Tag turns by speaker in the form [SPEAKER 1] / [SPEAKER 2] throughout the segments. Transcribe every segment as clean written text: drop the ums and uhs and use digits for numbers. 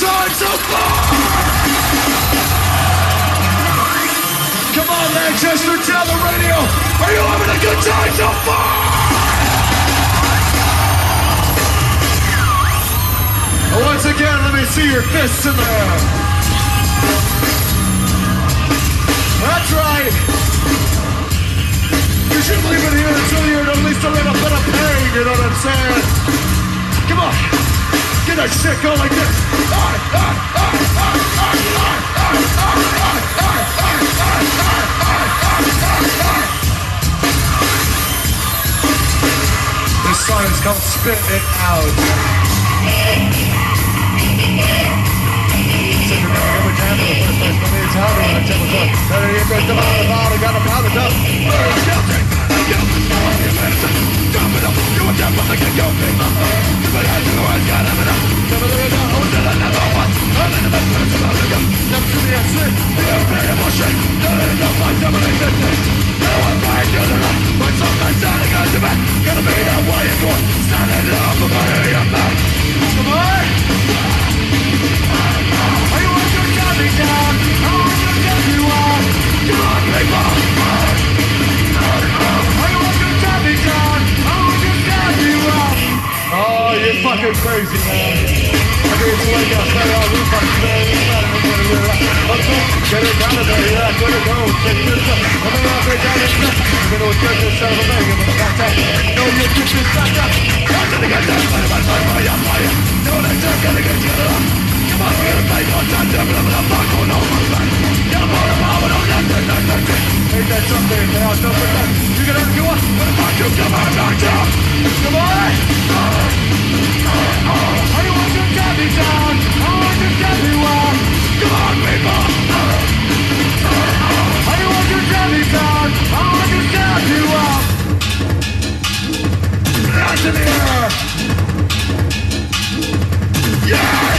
[SPEAKER 1] time so far? Come on, Manchester, tell the radio, are you having a good time so far? Once again, let me see your fists in the air. That's right. You shouldn't leave it here until you're at least a little bit of pain, you know what I'm saying? Come on, get that shit going like this. This song is called Spit It Out. Every time in the first place, but it's harder when I tell the truth. Better you go to the bottle, got a powder up. Burn, guilty, and guilty. You're innocent. Dump it up. You were dead, but they can go big. But I do, I got him enough. Never let it go. Until I never want. I'm in the best place about to go. Never to be a sick. You're very emotion. Don't let it go. I'm never existing. No one find you the right. But sometimes standing on your back. Gonna be that way you're going. Standing up for my your back. Come on. Are you want to shut me down? I want to shut you up. Come on, people. Are you want to shut me down? I want to shut you up. Oh, you're fucking crazy, man. I mean, it's like a federal roof on man. Get it down to there, yeah, get it go. Take this up. I'm gonna break down this stuff. I'm gonna get this out of the bag. I'm gonna back up. No, you get this back up. I'm gonna get that fire. No, that's not gonna get you up. Come on, we're gonna play one time, devil of the fuck, oh no, my friend. Get a more of power, no, that's it. Ain't that something, now, don't forget. You gonna do what? What the fuck, you come on, back down. Come on! I don't want to get me down, I want to get me up. Come on, people! I don't want to get me down, I want to get you up. Hands in the air! Yeah!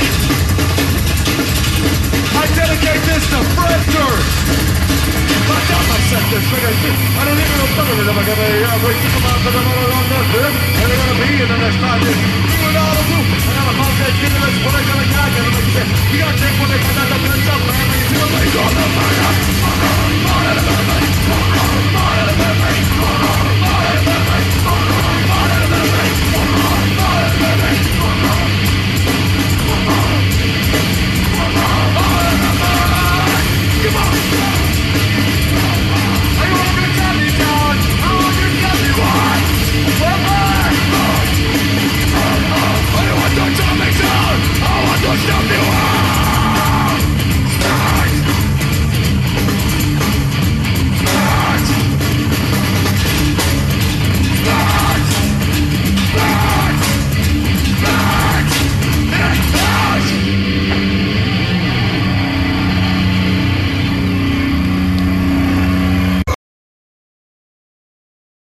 [SPEAKER 1] I dedicate this to Fred Durst. I got myself this thing. I don't even know something if I'm gonna break the command that I'm all on this bit. And they're gonna be in the next 5 years. Do it all the blue. I got a podcast, get it, what I gotta get, and I'm gonna say, you gotta take what they got, that's up, man. You see what they got,